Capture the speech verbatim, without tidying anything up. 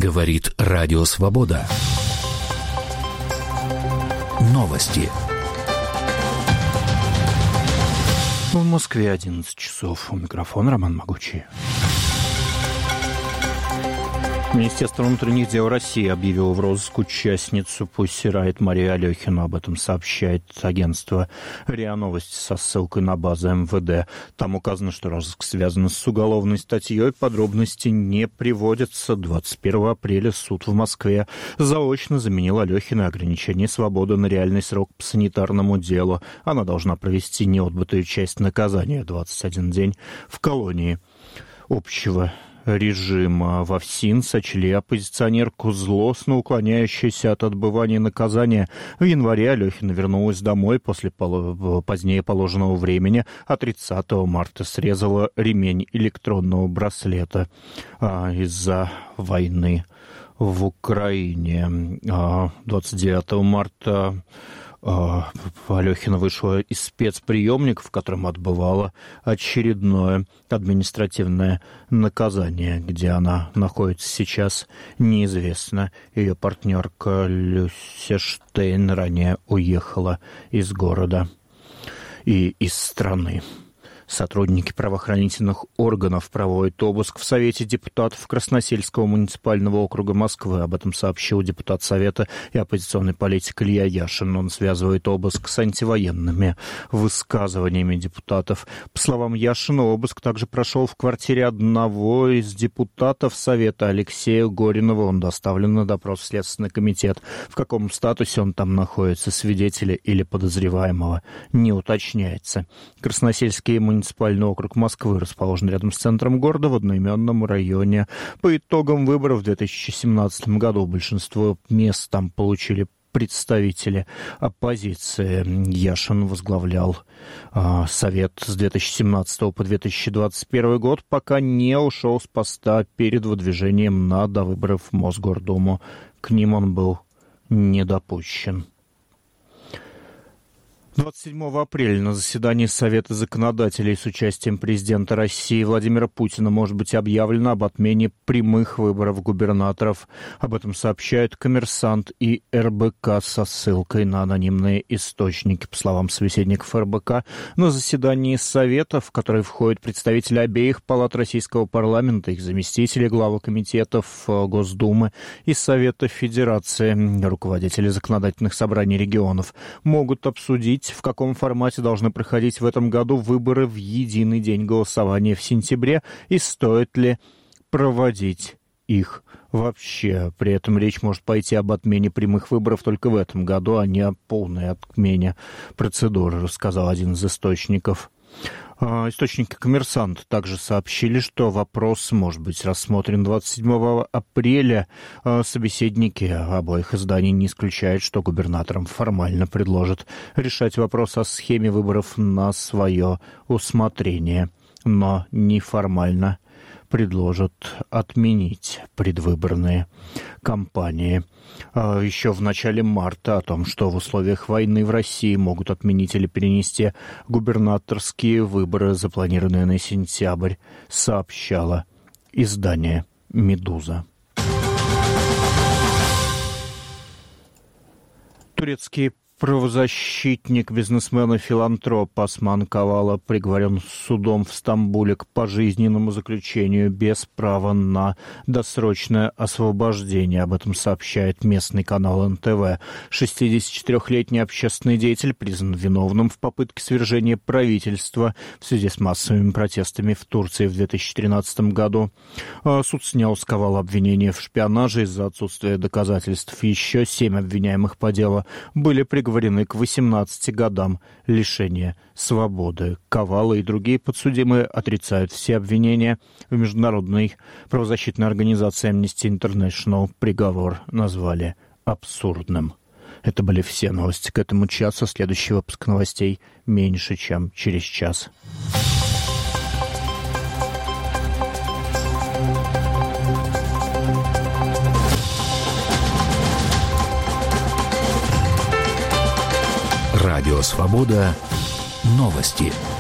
Говорит Радио Свобода. Новости. В Москве одиннадцать часов. У микрофона Роман Могучий. Министерство внутренних дел России объявило в розыск участницу Pussy Riot Марию Алехину. Об этом сообщает агентство РИА Новости со ссылкой на базу эм вэ дэ. Там указано, что розыск связан с уголовной статьей. Подробности не приводятся. двадцать первого апреля суд в Москве заочно заменил Алехиной ограничение свободы на реальный срок по санитарному делу. Она должна провести неотбытую часть наказания, двадцать один день, в колонии общего режима. Во ФСИН сочли оппозиционерку злостно уклоняющейся от отбывания наказания. В январе Алехина вернулась домой после поло... позднее положенного времени, а тридцатого марта срезала ремень электронного браслета а, из-за войны в Украине. А, двадцать девятого марта Алехина вышла из спецприемника, в котором отбывала очередное административное наказание, где она находится сейчас, неизвестно. Ее партнерка Люся Штейн ранее уехала из города и из страны. Сотрудники правоохранительных органов проводят обыск в Совете депутатов Красносельского муниципального округа Москвы. Об этом сообщил депутат Совета и оппозиционный политик Илья Яшин. Он связывает обыск с антивоенными высказываниями депутатов. По словам Яшина, обыск также прошел в квартире одного из депутатов Совета Алексея Горинова. Он доставлен на допрос в Следственный комитет. В каком статусе он там находится, свидетеля или подозреваемого, не уточняется. Красносельский муниципальный Муниципальный округ Москвы расположен рядом с центром города в одноименном районе. По итогам выборов в две тысячи семнадцатом году большинство мест там получили представители оппозиции. Яшин возглавлял э, Совет с две тысячи семнадцатого по две тысячи двадцать первый год, пока не ушел с поста перед выдвижением на довыборы в Мосгордуму. К ним он был не допущен. двадцать седьмого апреля на заседании Совета законодателей с участием президента России Владимира Путина может быть объявлено об отмене прямых выборов губернаторов. Об этом сообщают «Коммерсант» и эр бэ ка со ссылкой на анонимные источники. По словам собеседников эр бэ ка, на заседании Совета, в который входят представители обеих палат российского парламента, их заместители, главы комитетов Госдумы и Совета Федерации, руководители законодательных собраний регионов, могут обсудить, в каком формате должны проходить в этом году выборы в единый день голосования в сентябре и стоит ли проводить их вообще. При этом речь может пойти об отмене прямых выборов только в этом году, а не о полной отмене процедуры, рассказал один из источников. Источники «Коммерсант» также сообщили, что вопрос может быть рассмотрен двадцать седьмого апреля. Собеседники обоих изданий не исключают, что губернаторам формально предложат решать вопрос о схеме выборов на свое усмотрение, но неформально предложат отменить предвыборные кампании. Еще в начале марта о том, что в условиях войны в России могут отменить или перенести губернаторские выборы, запланированные на сентябрь, сообщало издание «Медуза». Турецкий правозащитник, бизнесмен и филантроп Осман Кавала приговорен судом в Стамбуле к пожизненному заключению без права на досрочное освобождение. Об этом сообщает местный канал эн тэ вэ. шестидесятичетырёхлетний общественный деятель признан виновным в попытке свержения правительства в связи с массовыми протестами в Турции в две тысячи тринадцатом году. Суд снял с Кавала обвинения в шпионаже из-за отсутствия доказательств. Еще семь обвиняемых по делу были приговорены приговорены к восемнадцати годам лишения свободы. Кавала и другие подсудимые отрицают все обвинения. В международной правозащитной организации Amnesty International приговор назвали абсурдным. Это были все новости к этому часу. Следующий выпуск новостей меньше, чем через час. Радио «Свобода». Новости.